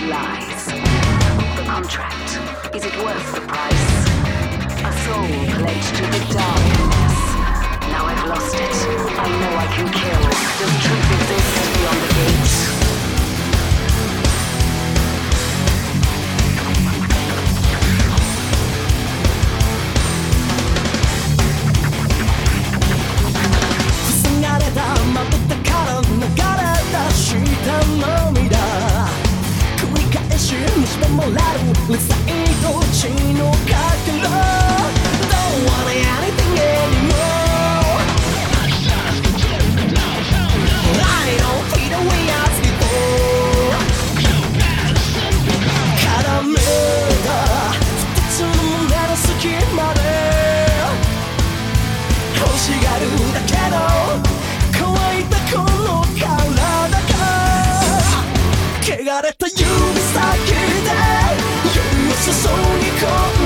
lies. The contract, is it worth the price? A soul pledged to the darkness. Now I've lost it. I know I can kill. Does truth exist beyond the gates? Let's say don't you know don't want anything anymore. I don't feel the way I feel before. Caramel 二つの胸の隙間で欲しがるだけど乾いたこの体が汚れた指先で注ぎ込む